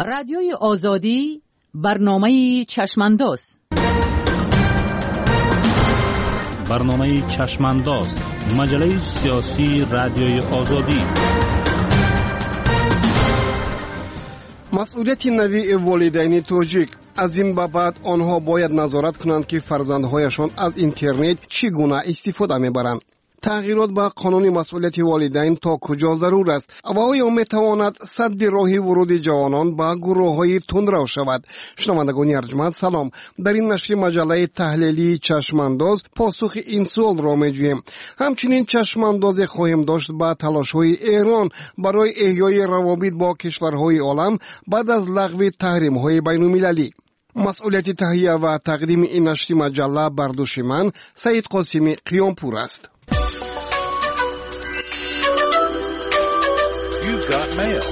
رادیوی آزادی برنامه چشمانداز. برنامه چشمانداز، مجله سیاسی رادیوی آزادی. مسئولیت نوی والدین تاجیک. از این بعد آنها باید نظارت کنند که فرزندهایشان از اینترنت چگونه استفاده میبرند. تغییرات با قانون مسئولیت والدین تا کجا ضرور است و آیا میتواند سد راه ورود جوانان به گروه‌های تندرو شود؟ شنوندگان ارجمند سلام. در این نشر مجله تحلیلی چشمانداز پاسخ این سوال را میجوییم. همچنین چشمانداز خواهیم داشت به تلاش‌های ایران برای احیای روابط با کشورهای عالم بعد از لغو تحریم‌های بین‌المللی. مسئولیت تهیه و تقدیم این نشر مجله بر دوش من سعید قاسمی قیامپور است. You've got mail.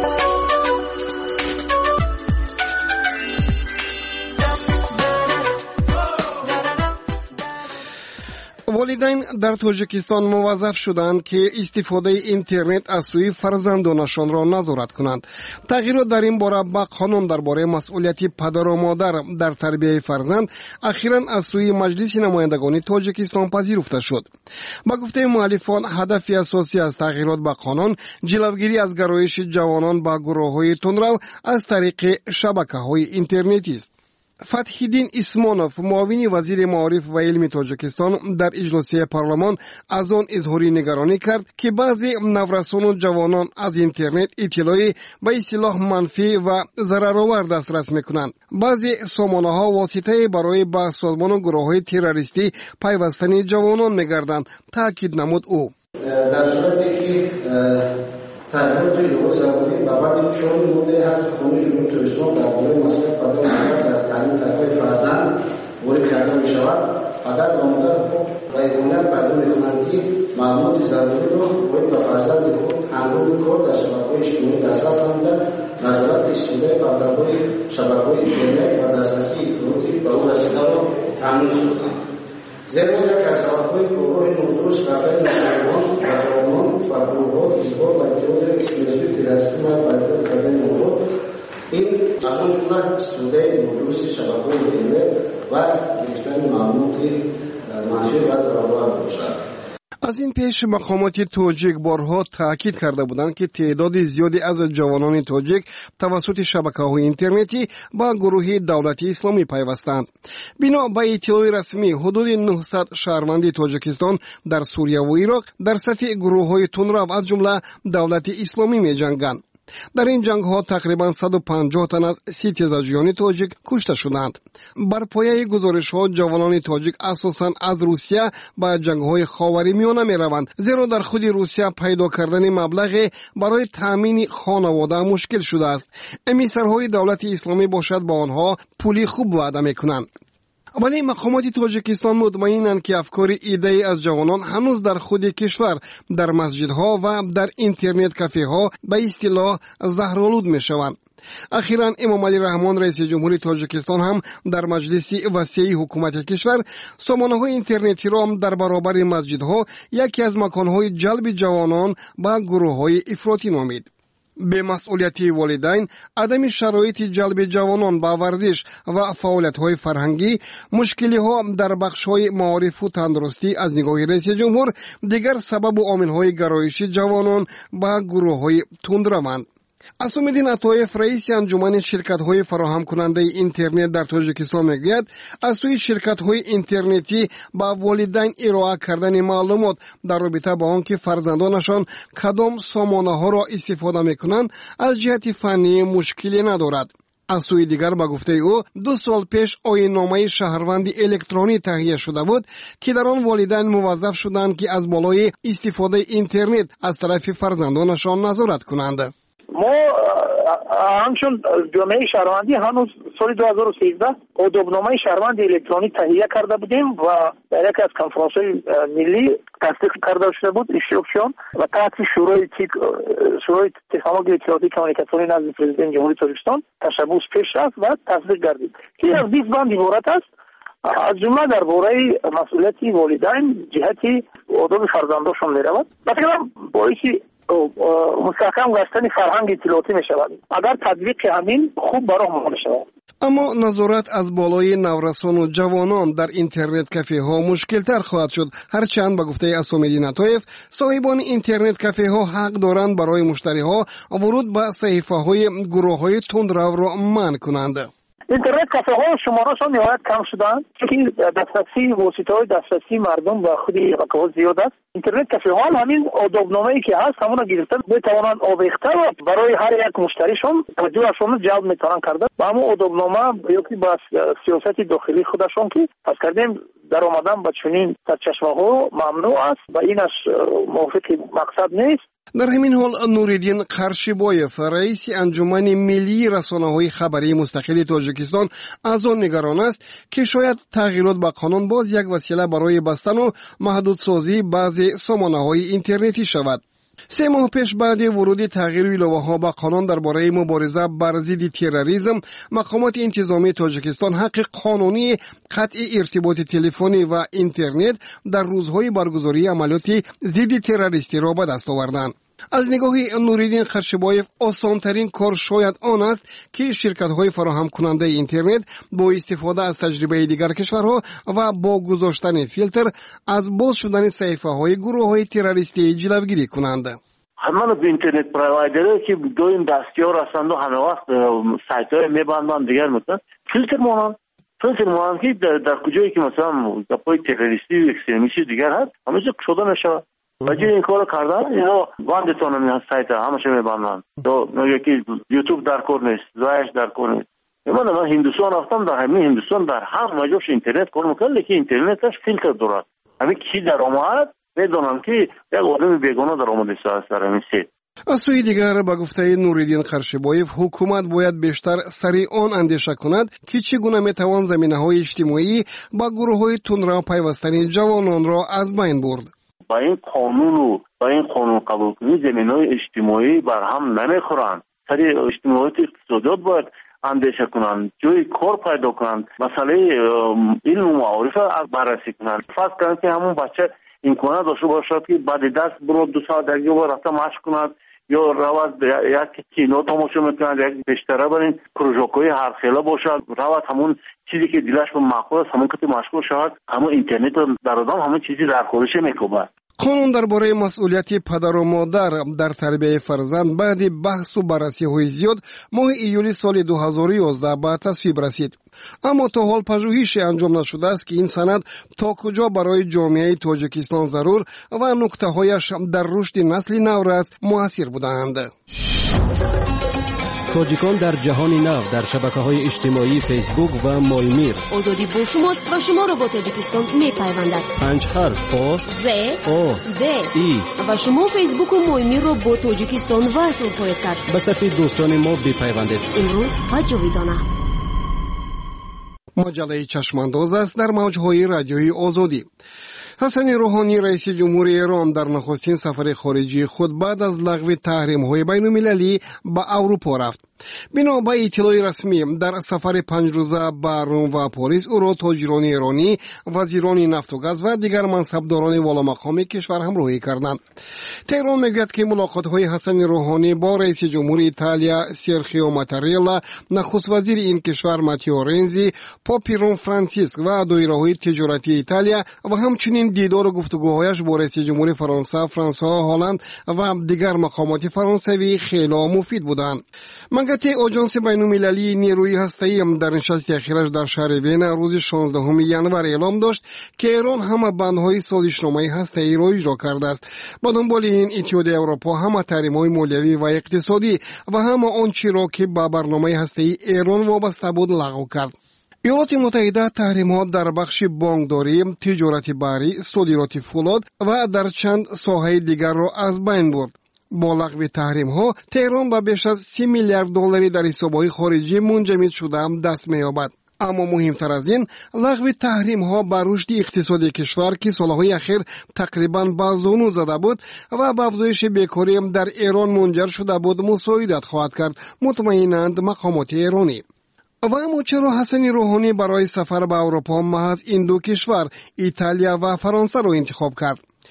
والدین در تاجیکستان موظف شدند که استفاده اینترنت از سوی فرزندانشان را نظارت کنند. تغییرات در این باره با قانون درباره مسئولیت پدر و مادر در تربیت فرزند اخیراً از سوی مجلس نمایندگان تاجیکستان پذیرفته شد. با گفته مؤلفان هدف اساسی از تغییرات با قانون جلوگیری از گرایش جوانان به گروه‌های تندرو از طریق شبکه‌های اینترنتی است. فتح‌الدین اسمانوف معاون وزیر معارف و علم تاجیکستان در اجلاس پارلمان از آن اظهار نگرانی کرد که بعضی نورسان و جوانان از اینترنت اطلاعی به اصطلاح منفی و ضررآور دسترس می‌کنند. بعضی سامانه‌ها واسطه برای به سازمان و گروه‌های تروریستی پیوستن جوانان می‌گردند، تاکید نمود او. در صورتی که تغییرات یهو زمانی و بعد چون بوده هست خونی جمهوری تاجیکستان درباره مسئله پدر و مادر در تعلیم تربیت فرزند وارد کرده می شود. پدر و مادر خود رایگانه پیدا می‌کنند که معلومات ضروری را باید به فرزند خود هنگام کار در شبکه‌های اجتماعی دسترس نموده، نظارت استفاده فرزندهای شبکه‌های اینترنت و دسترسی اطلاعاتی به او رسیده را تامین کنند. زیرا یک از سبب‌های گروه نفوذ برای نوجوانان و جوانان و گروه‌ها حزب‌ها و اتحاد اکستریمیستی تروریستی و برطرف کردن موضوع این از آن جمله استفاده نادرست شبکه‌های اینترنت و گرفتن معلومات منفی و ضررآور باشد. از این پیش مقامات تاجیک بارها تاکید کرده بودند که تعداد زیادی از جوانان تاجیک توسط شبکه‌های اینترنتی با گروه دولتی اسلامی پیوستند. بنا به اطلاع رسمی حدود 900 شهروند تاجیکستان در سوریه و عراق در صف گروه‌های تندرو از جمله دولت اسلامی می‌جنگند. در این جنگ ها تقریبا 150 تن از 30 تیزاجیان تاجیک کشته شدند. بر پایه گزارش ها جوانان تاجیک اساساً از روسیه به جنگ های خاورمیانه می روند، زیرا در خود روسیه پیدا کردن مبلغ برای تامین خانواده مشکل شده است. امیسرهای دولت اسلامی باشد با آنها پولی خوب وعده می کنند. ولی مقامات تاجیکستان مطمئنند که افکار ایده از جوانان هنوز در خود کشور در مسجدها و در اینترنت کافه ها به اصطلاح زهرآلود می شوند. اخیراً امام علی رحمان رئیس جمهوری تاجیکستان هم در مجلس وسیع حکومت کشور سامانه‌های اینترنتی را در برابر مسجدها یکی از مکانهای جلب جوانان به گروه‌های افراطی نامید. به مسئولیت والدین عدم شرایط جلب جوانان به ورزش و فعالیت‌های فرهنگی، مشکل‌ها در بخش‌های معارف و تندرستی از نگاه رئیس جمهور دیگر سبب و عامل‌های گرایش جوانان به گروه‌های تندروند. اسام‌الدین عطایف رئیس انجمن شرکت‌های فراهم کننده اینترنت در تاجیکستان میگوید از سوی شرکت‌های اینترنتی با والدین ارائه کردن معلومات در رابطه با آنکه فرزندانشان کدام سامانه‌ها را استفاده می‌کنند از جهت فنی مشکلی ندارد. از سوی دیگر با گفته او 2 سال پیش آیین‌نامه شهروندی الکترونی تهیه شده بود که در آن والدین موظف شدند که از بالای استفاده اینترنت از طرف فرزندانشان نظارت کنند. ما همچون جامعه شهروندی هنوز سال 2013 آدابنامه شهروند الکترونیک تهیه کرده بودیم و در یک از کنفرانس‌های ملی تصدیق کرده شده بود اشتراکشون و تحت شورای تکنولوژی اطلاعاتی کمونیکاسیونی نزد پرزیدنت جمهوری تاجیکستان تشبث پیش رفت و تصدیق گردید که از 20 بند عبارت است، از جمله درباره مسئولیت والدین جهت آداب فرزندانشان می‌رود. مثلا باعث مستحکم گشتن فرهنگ اطلاعاتی می شود. اگر تطبیق همین خوب برای ما می شود. اما نظارت از بالای نورسان و جوانان در اینترنت کافه ها مشکل تر خواهد شد، هرچند به گفته اسامدین عطایف صاحبان اینترنت کافه ها حق دارند برای مشتری ها ورود به صحیفه های گروه های تندرو را منع کنند. اینترنت کافه ها شمارهشان نهایت کم شدند، چون دسترسی واسطه های دسترسی مردم و خود رقابت زیاد است. اینترنت کافه ها همین آدابنامه‌ای که هست همون گرفتن بتوانند آویخته و برای هر یک مشتریشون توجهشون جلب میتونن کرده و همون آدابنامه یکی با سیاست داخلی خودشون که پس کردیم در آمدن به چنین سرچشمه ها ممنوع است و اینش موافق مقصد نیست. در همین حال نوریدین قرشیبایف رئیس انجمن ملی رسانه‌های خبری مستقل تاجیکستان از آن نگران است که شاید تغییرات به قانون باز یک وسیله برای بستن و محدودسازی بعضی سامانه‌های اینترنتی شود. 3 ماه پیش بعد ورود تغییر ایلوه‌ها به قانون درباره مبارزه بر ضد تروریسم، مقامات انتظامی تاجیکستان حق قانونی قطع ارتباط تلفنی و اینترنت در روزهای برگزاری عملیات ضد تروریستی را به دست آوردند. از نگاه نوریدین قرشیبایف آسانترین کار شاید آن است که شرکت‌های فراهم کننده اینترنت با استفاده از تجربه دیگر کشورها و با گذاشتن فیلتر از باز شدن صحیفه‌های گروه‌های تروریستی جلوگیری کنند. همه اینترنت پروایدرها که دویم دستیار هستند و همه وقت سایت‌های می‌بندند دیگر مثلا فیلتر مانند که در کجایی که مثلا گپ‌های تروریستی و اکستریمیستی دیگر هست همیشه شده نشود. وجه این کار کردن اینا باندتون هم سایت همشه میبندن تو یکی یوتیوب در کار نیست، زایش در کار نیست. من هندوستان رفتم، در همین هندوستان در هر مجاش اینترنت کار میکنه، لیکن اینترنتش فیلتر دارد. همین کی در آمد میدونن که یک آدم بیگانه در آمد است در همین سیت. از سوی دیگر به گفته نوریدین قرشیبایف حکومت باید بیشتر سریعان اندیشه کند که چگونه میتوان زمینه‌های اجتماعی با گروه‌های تندرو پیوستن جوانان را از بین برد. با این قانون قبول کنی زمینه‌های اجتماعی بر هم نمیخورند. سری اجتماعیت اقتصادیات باید اندیشه کنند، جای کار پیدا کنند، مسئله علم و معارف بررسی کنند. فرض کنند که همون بچه امکانات داشته باشد که بعد دست برو 2 ساعت دیگه رفته مشق کند یا روز یک کینو تماشا میکند، یک بیشتره برین پروژه‌های هر خیله باشد، روز همون چیزی که دلش به معقول است همون که مشغول شود، همون اینترنت در آدم همون چیزی در خودش میکوبد. قانون درباره مسئولیت پدر و مادر در تربیت فرزند بعد بحث و بررسی‌های زیاد ماه ایولی سال 2011 به تصویب رسید. اما تا حال پژوهشی انجام نشده است که این سند تا کجا برای جامعه تاجیکستان ضرور و نکته‌هایش در رشد نسل نورس مؤثر بودند. تاجیکان در جهان نو در شبکه‌های اجتماعی فیسبوک و مایمیر. آزادی با شماست و شما را با تاجیکستان می‌پیوندد. 5 حرف آ ز او د ای و شما فیسبوک و مایمیر را با تاجیکستان وصل خواهید کرد. به صفحه دوستان ما بپیوندید. امروز و جاویدانه. مجله چشمانداز است در موج‌های رادیویی آزادی. حسن روحانی رئیس جمهوری ایران در نخستین سفر خارجی خود بعد از لغو تحریم‌های بین‌المللی به اروپا رفت. بنا به اطلاع رسمی در سفر 5 روزه به روم و پاریس او را تاجران ایرانی، وزیران نفت و گاز و دیگر منصبداران والامقام کشور همراهی کردند. تهران میگوید که ملاقات‌های حسن روحانی با رئیس جمهور ایتالیا سرخیو ماتاریلا، نخست وزیر این کشور ماتیو رنزی، پاپ روم فرانسیسک و دایره‌های تجارتی ایتالیا و همچنین دیدار و گفتگوهایش با رئیس جمهور فرانسه فرانسوا هالند و دیگر مقامات فرانسوی خیلی مفید بودند. مگتی آژانس بین‌المللی نیروی هسته‌ای در نشست اخیرش در شهر وین روز 16 ژانویه اعلام داشت که ایران همه بندهای سازشنامه هسته‌ای را اجرا کرده است. با دنبال این اتحادیه اروپا همه تحریم‌های مالیوی و اقتصادی و همه آنچه را که به برنامه هسته‌ای ایران وابسته بود لغو کرد. ایالات متحده تحریم‌ها در بخش بانکداری، تجارت بحری، صادرات فولاد و در چند ساحه دیگر را از بین برد. با لغو تحریم‌ها تهران به بیش از 30 میلیارد دلاری در حساب‌های خارجی منجمد شده دست می‌یابد. اما مهمتر از این، لغو تحریم‌ها بر رشد اقتصادی کشور که سالهای اخیر تقریباً به زانو زده بود و به افزایش بیکاری در ایران منجر شده بود مساعدت خواهد کرد، مطمئنند مقامات ایرانی. و اما چرا حسن روحانی برای سفر به اروپا محض این 2 کشور ایتالیا و فرانسه را انتخاب کرد؟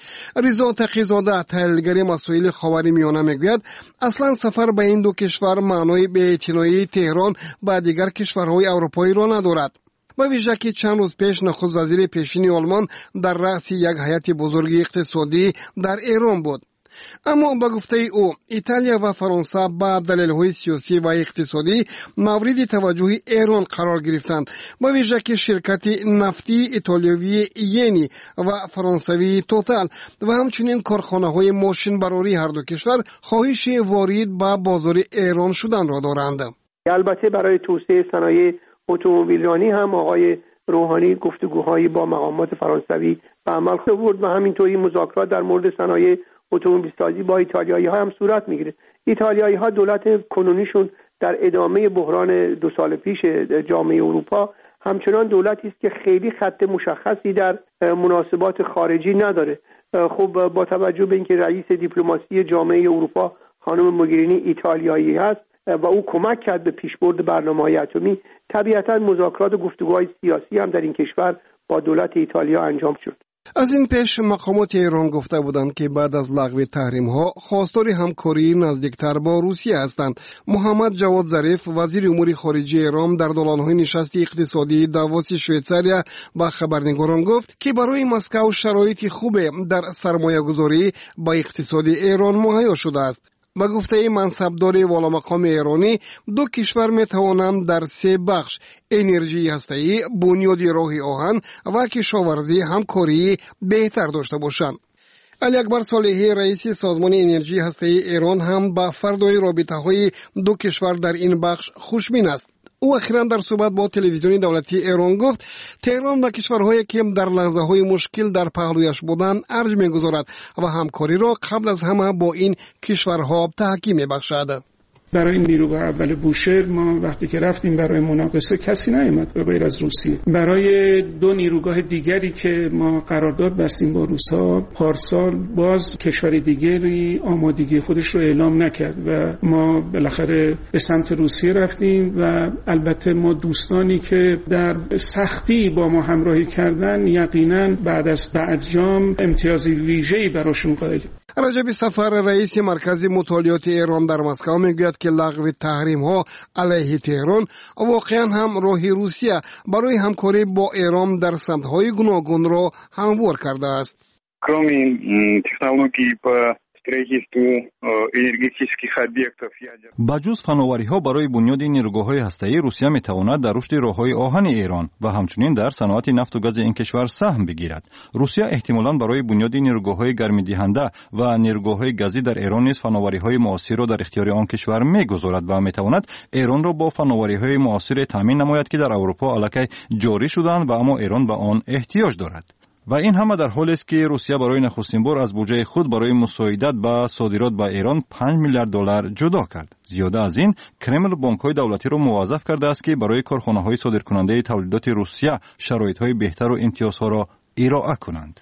رضا تقی‌زاده تحلیلگر مسائل خاورمیانه میگوید اصلا سفر به این دو کشور معنای بی‌اعتنایی تهران به دیگر کشورهای اروپایی را ندارد. با ویژه که چند روز پیش نخست وزیر پیشین آلمان در رأس یک هیئت بزرگ اقتصادی در ایران بود. اما با گفته او ایتالیا و فرانسه با دلایل سیاسی و اقتصادی مورد توجه ایران قرار گرفتند، با ویژه که شرکت نفتی ایتالیایی یعنی و فرانسوی توتال و همچنین کارخانه‌های ماشین براری هر دو کشور خواهش وارد به بازار ایران شدن را دارند. البته برای توسعه صنایع اتومبیلرانی هم آقای روحانی گفتگوهایی با مقامات فرانسوی به عمل آورد و همینطوری مذاکرات در مورد صنایع اتومبیل سازی با ایتالیایی‌ها هم صورت میگیره. ایتالیایی‌ها دولت کنونیشون در ادامه بحران 2 سال پیش جامعه اروپا همچنان دولتی است که خیلی خط مشخصی در مناسبات خارجی نداره. خب با توجه به اینکه رئیس دیپلماسی جامعه اروپا خانم موگرینی ایتالیایی هست و او کمک کرد به پیشبرد برنامه‌های اتمی، طبیعتاً مذاکرات و گفتگوهای سیاسی هم در این کشور با دولت ایتالیا انجام شد. از این پیش مقامات ایران گفته بودند که بعد از لغو تحریم‌ها خواستار همکاری نزدیکتر با روسیه هستند. محمد جواد ظریف وزیر امور خارجه ایران در دوران‌های نشست اقتصادی داووس شویتزاریا با خبرنگاران گفت که برای مسکو شرایط خوب در سرمایه‌گذاری با اقتصاد ایران مهیا شده است. با گفته منصبدار والا مقام ایرانی دو کشور می توانند در 3 بخش انرژی هسته‌ای، بنیاد راه آهن و کشاورزی همکاری بهتر داشته باشند. علی اکبر صالحی رئیس سازمان انرژی هسته‌ای ایران هم با فردای رابطه‌های دو کشور در این بخش خوشبین است. او اخیراً در صحبت با تلویزیون دولتی ایران گفت تهران و کشورهایی که در لحظه‌های مشکل در پهلویش بودند ارج می‌گذارد و همکاری را قبل از همه با این کشورها تحکیم می‌بخشد. برای نیروگاه اول بوشهر ما وقتی که رفتیم برای مناقصه کسی نیامد به غیر از روسیه. برای 2 نیروگاه دیگری که ما قرارداد بستیم با روس‌ها پارسال باز کشور دیگری آمادگی خودش رو اعلام نکرد و ما بالاخره به سمت روسیه رفتیم و البته ما دوستانی که در سختی با ما همراهی کردن یقینا بعد از برجام امتیازی ویژه‌ای براشون قائلیم. رجب سفر رئیس مرکز مطالعات ایران در مسکو میگوید که لغو تحریم‌ها علیه تهران واقعا هم راه روسیه برای همکاری با ایران در سمت‌های گوناگون را هموار کرده است. Кроме технологий по строительству энергетических объектов. بجز فناوری‌ها برای بنیاد نیروگاه‌های هسته‌ای روسیه می‌تواند در رشد راه‌های آهن ایران و همچنین در صنعت نفت و گاز این کشور سهم بگیرد. روسیه احتمالاً برای بنیاد نیروگاه‌های گرم‌دهنده و نیروگاه‌های گازی در ایران نیز فناوری‌های معاصر را در اختیار آن کشور می‌گذارد و می‌تواند ایران را با فناوری‌های معاصر تامین نماید که در اروپا الکی جاری شدند و اما ایران به آن احتیاج دارد. و این همه در حالی است که روسیه برای نخستین بار از بودجه خود برای مساعدت به صادرات به ایران 5 میلیارد دلار جدا کرد. زیاده از این، کرمل بانک‌های دولتی را موظف کرده است که برای کارخانه‌های صادرکننده تولیدات روسیه شرایط‌های بهتر و امتیازها را ارائه کنند.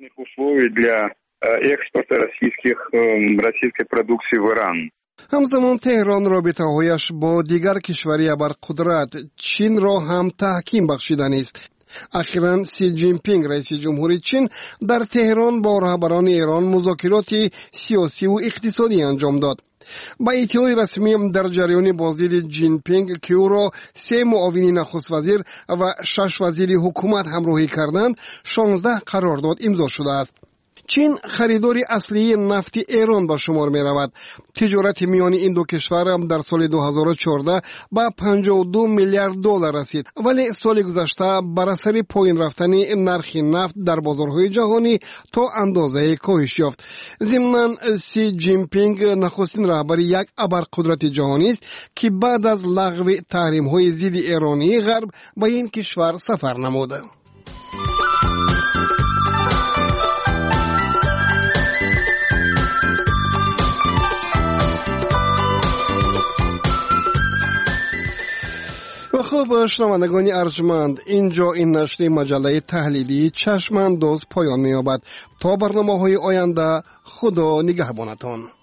همزمان تهران رابطه‌هایش با دیگر کشوری ابرقدرت چین را هم تحکیم بخشیده است. اخیراً سی جین پینگ رئیس جمهوری چین در تهران با رهبران ایران مذاکرات سیاسی و اقتصادی انجام داد. با اطلاع رسمی در جریان بازدید جین پینگ که او را 3 معاون نخست وزیر و 6 وزیر حکومت همراهی کردند 16 قرارداد امضا شده است. چین خریداری اصلی نفت ایران به شمار می رود. تجارت میان این دو کشور در سال 2014 به 52 میلیارد دلار رسید، ولی سال گذشته بر اثر پایین رفتن نرخ نفت در بازارهای جهانی تا اندازه کاهش یافت. ضمناً سی جین پینگ نخستین رهبر یک ابرقدرت جهانی است که بعد از لغو تحریم‌های ضد ایرانی غرب به این کشور سفر نموده. خب شنوندگان ارجمند، اینجا این نشر مجله تحلیلی چشم‌انداز پایان می‌یابد. تا برنامه‌های آینده خدا نگهبانتان.